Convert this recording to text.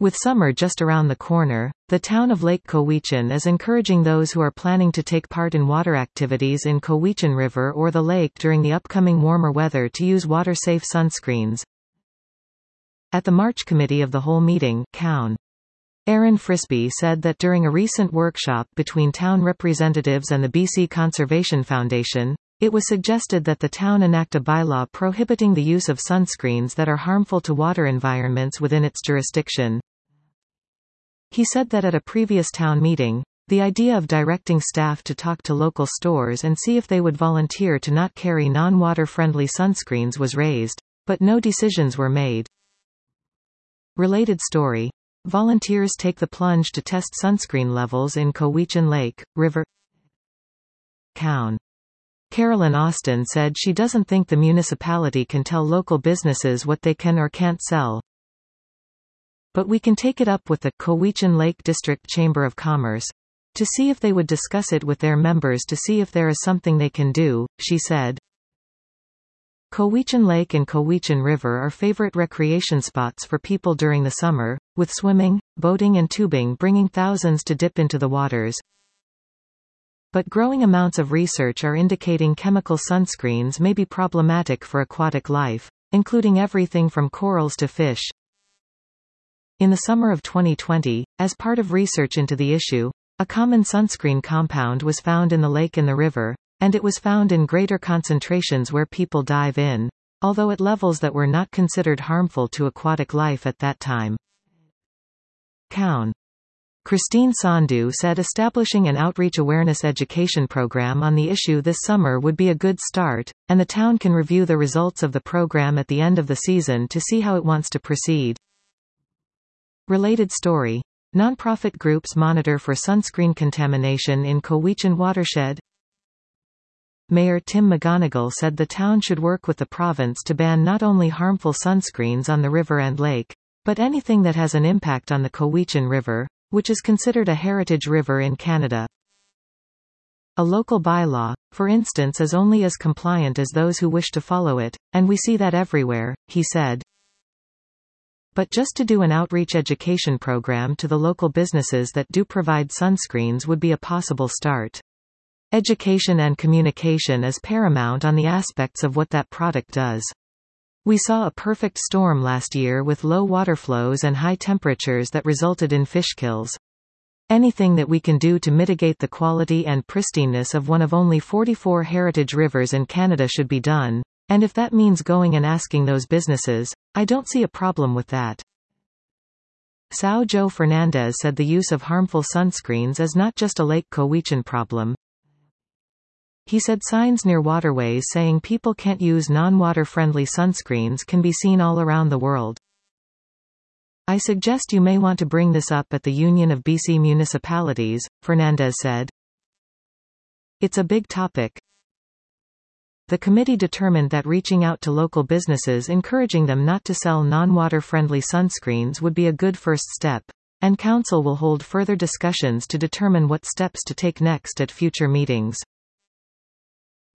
With summer just around the corner, the town of Lake Cowichan is encouraging those who are planning to take part in water activities in Cowichan River or the lake during the upcoming warmer weather to use water-safe sunscreens. At the March Committee of the Whole meeting, Cown. Aaron Frisby said that during a recent workshop between town representatives and the BC Conservation Foundation, it was suggested that the town enact a bylaw prohibiting the use of sunscreens that are harmful to water environments within its jurisdiction. He said that at a previous town meeting, the idea of directing staff to talk to local stores and see if they would volunteer to not carry non-water-friendly sunscreens was raised, but no decisions were made. Related story. Volunteers take the plunge to test sunscreen levels in Cowichan Lake, River. Cown. Carolyn Austin said she doesn't think the municipality can tell local businesses what they can or can't sell. But we can take it up with the Cowichan Lake District Chamber of Commerce to see if they would discuss it with their members to see if there is something they can do, she said. Cowichan Lake and Cowichan River are favorite recreation spots for people during the summer, with swimming, boating and tubing bringing thousands to dip into the waters. But growing amounts of research are indicating chemical sunscreens may be problematic for aquatic life, including everything from corals to fish. In the summer of 2020, as part of research into the issue, a common sunscreen compound was found in the lake and the river, and it was found in greater concentrations where people dive in, although at levels that were not considered harmful to aquatic life at that time. Cown. Christine Sandhu said establishing an outreach awareness education program on the issue this summer would be a good start, and the town can review the results of the program at the end of the season to see how it wants to proceed. Related story. Nonprofit groups monitor for sunscreen contamination in Cowichan watershed. Mayor Tim McGonigal said the town should work with the province to ban not only harmful sunscreens on the river and lake, but anything that has an impact on the Cowichan River, which is considered a heritage river in Canada. A local bylaw, for instance, is only as compliant as those who wish to follow it, and we see that everywhere, he said. But just to do an outreach education program to the local businesses that do provide sunscreens would be a possible start. Education and communication is paramount on the aspects of what that product does. We saw a perfect storm last year with low water flows and high temperatures that resulted in fish kills. Anything that we can do to mitigate the quality and pristineness of one of only 44 heritage rivers in Canada should be done, and if that means going and asking those businesses, I don't see a problem with that. Sao Joe Fernandez said the use of harmful sunscreens is not just a Lake Cowichan problem. He said signs near waterways saying people can't use non-water-friendly sunscreens can be seen all around the world. I suggest you may want to bring this up at the Union of BC Municipalities, Fernandez said. It's a big topic. The committee determined that reaching out to local businesses encouraging them not to sell non-water-friendly sunscreens would be a good first step, and council will hold further discussions to determine what steps to take next at future meetings.